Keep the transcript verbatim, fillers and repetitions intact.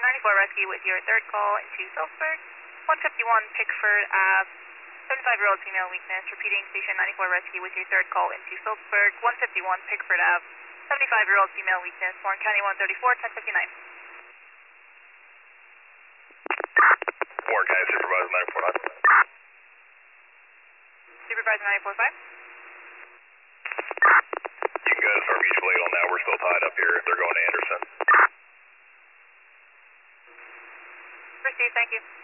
ninety-four Rescue with your third call into Salzburg, one fifty-one Pickford Ave, seventy-five-year-old female weakness. Repeating, Station ninety-four Rescue with your third call into Salzburg, one fifty-one Pickford Ave, seventy-five-year-old female weakness. Warren County one thirty-four, ten fifty-nine. Warren County Supervisor nine four nine. Supervisor nine four five. You can go to start mutual aid on that. We're still tied up here. They're going to Anderson. Received, thank you.